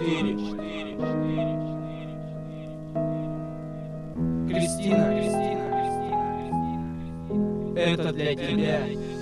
Кристина, это для тебя.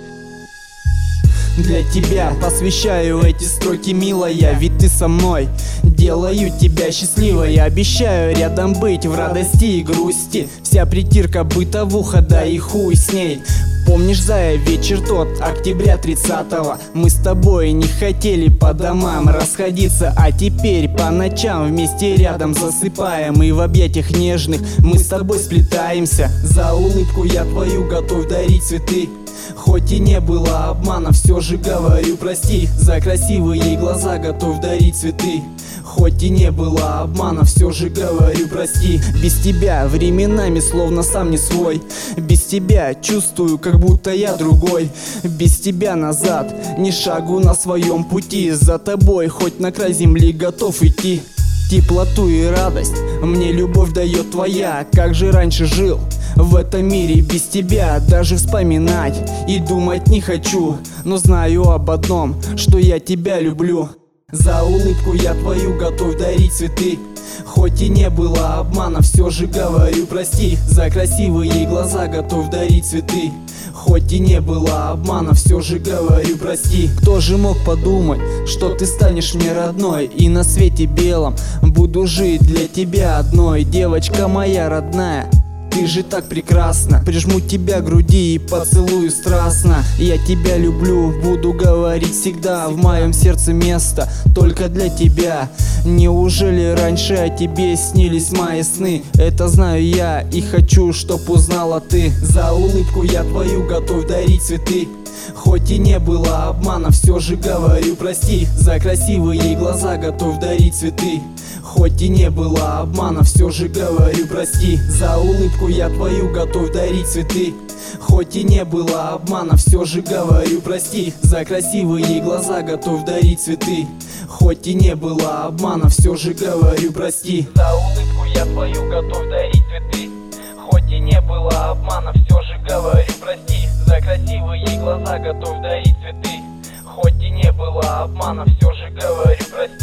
Для тебя посвящаю эти строки, милая, ведь ты со мной. Делаю тебя счастливой, обещаю рядом быть в радости и грусти. Вся притирка бытовуха, да и хуй с ней. Помнишь, зая, вечер тот, октября 30-го? Мы с тобой не хотели по домам расходиться, а теперь по ночам вместе рядом засыпаем. И в объятиях нежных мы с тобой сплетаемся. За улыбку я твою готов дарить цветы. Хоть и не было обмана, все же говорю прости. За красивые глаза готов дарить цветы. Хоть и не было обмана, все же говорю прости. Без тебя временами словно сам не свой. Без тебя чувствую, как будто я другой. Без тебя назад ни шагу на своем пути. За тобой хоть на край земли готов идти. Теплоту и радость мне любовь дает твоя. Как же раньше жил в этом мире без тебя. Даже вспоминать и думать не хочу, но знаю об одном, что я тебя люблю. За улыбку я твою готов дарить цветы. Хоть и не было обмана, все же говорю прости. За красивые глаза готов дарить цветы. Хоть и не было обмана, все же говорю прости. Кто же мог подумать, что ты станешь мне родной, и на свете белом буду жить для тебя одной. Девочка моя родная, ты же так прекрасна. Прижму тебя к груди и поцелую страстно. Я тебя люблю, буду говорить всегда. В моем сердце место только для тебя. Неужели раньше о тебе снились мои сны? Это знаю я и хочу, чтоб узнала ты. За улыбку я твою готов дарить цветы. Хоть и не было обмана, все же говорю прости. За красивые глаза готов дарить цветы. Хоть и не было обмана, все же говорю прости. За улыбку я твою готов дарить цветы. Хоть и не было обмана, все же говорю прости. За красивые глаза готов дарить цветы. Хоть и не было обмана, все же говорю прости. За улыбку я твою готов дарить цветы. Хоть и не было обмана, все же говорю прости. За красивые глаза готов дарить цветы. Хоть и не было обмана, все же говорю прости.